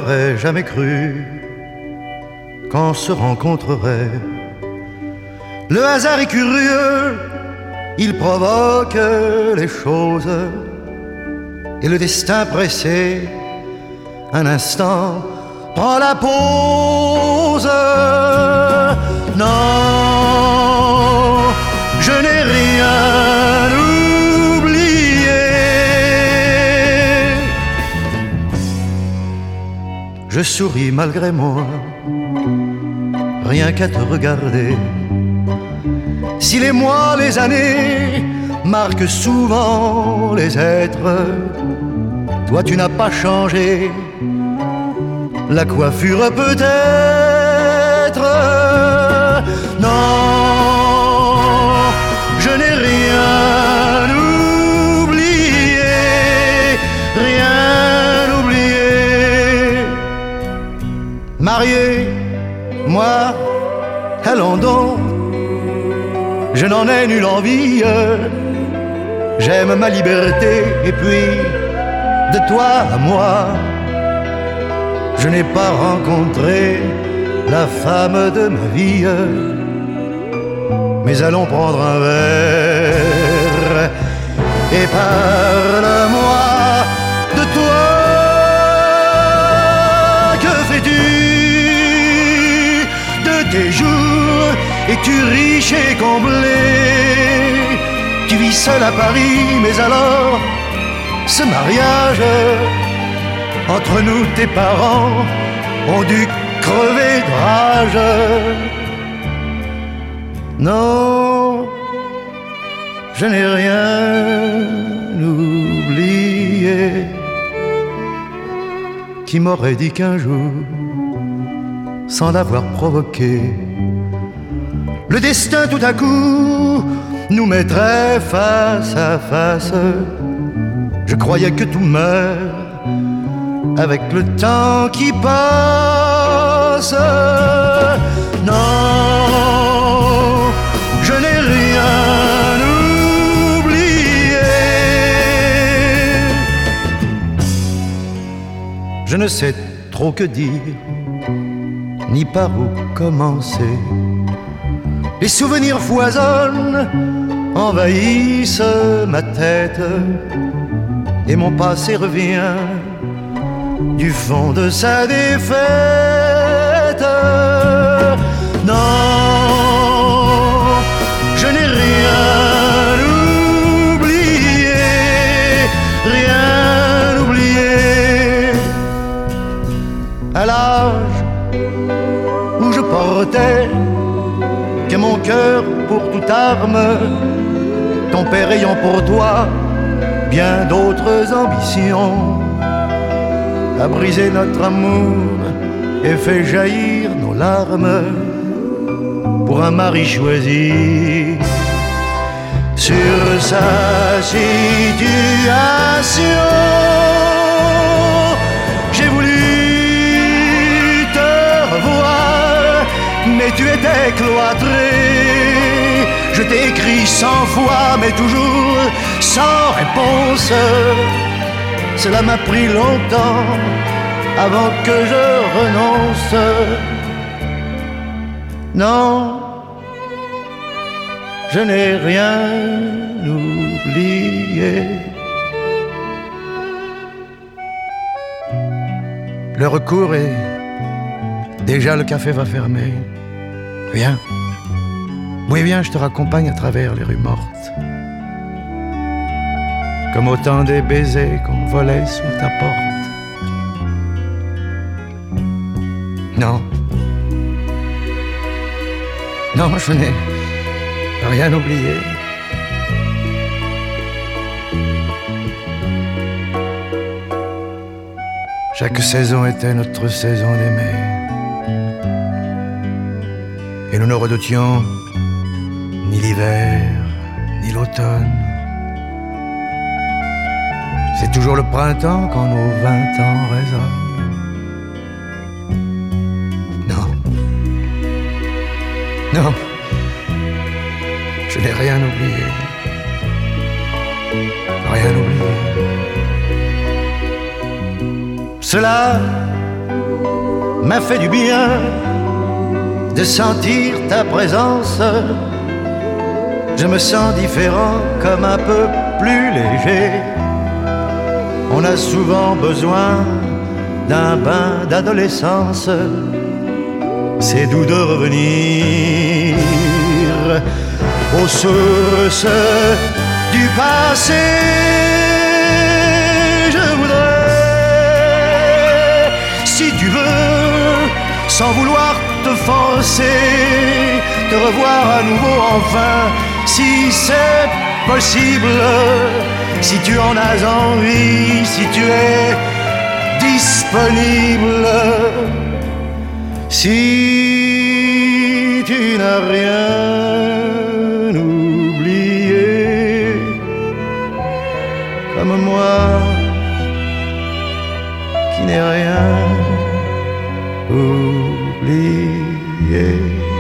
n'aurais jamais cru qu'on se rencontrerait. Le hasard est curieux, il provoque les choses, et le destin pressé, un instant, prend la pause. Non, je n'ai rien oublié. Je souris malgré moi, rien qu'à te regarder. Si les mois, les années marquent souvent les êtres, toi tu n'as pas changé. La coiffure peut-être. Non, je n'ai rien oublié, rien oublié. Marié, moi, allons donc. Je n'en ai nulle envie. J'aime ma liberté et puis de toi à moi, je n'ai pas rencontré la femme de ma vie. Mais allons prendre un verre et parle-moi de toi. Que fais-tu de tes jours? Es-tu riche et comblé? Tu vis seul à Paris, mais alors ce mariage entre nous, tes parents ont dû crever de rage. Non, je n'ai rien oublié. Qui m'aurait dit qu'un jour, sans l'avoir provoqué, le destin tout à coup nous mettrait face à face. Je croyais que tout meurt avec le temps qui passe. Non, je n'ai rien oublié. Je ne sais trop que dire, ni par où commencer. Les souvenirs foisonnent, envahissent ma tête, et mon passé revient du fond de sa défaite. Non, je n'ai rien oublié, rien oublié. À l'âge où je portais que mon cœur pour toute arme, ton père ayant pour toi bien d'autres ambitions, a brisé notre amour et fait jaillir nos larmes pour un mari choisi sur sa situation. J'ai voulu te revoir, mais tu étais cloîtré. Je t'ai écrit 100 fois, mais toujours sans réponse. Cela m'a pris longtemps avant que je renonce. Non, je n'ai rien oublié. Le recours est déjà, le café va fermer. Viens, oui viens, je te raccompagne à travers les rues mortes. Comme autant des baisers qu'on volait sous ta porte. Non, non, je n'ai rien oublié. Chaque saison était notre saison d'aimer. Et nous ne redoutions ni l'hiver, ni l'automne. C'est toujours le printemps quand nos 20 ans résonnent. Non, non, je n'ai rien oublié. Rien oublié. Cela m'a fait du bien de sentir ta présence. Je me sens différent, comme un peu plus léger. On a souvent besoin d'un bain d'adolescence. C'est doux de revenir aux sources du passé. Je voudrais, si tu veux, sans vouloir te forcer, te revoir à nouveau enfin, si c'est possible, si tu en as envie, si tu es disponible, si tu n'as rien oublié, comme moi qui n'ai rien oublié.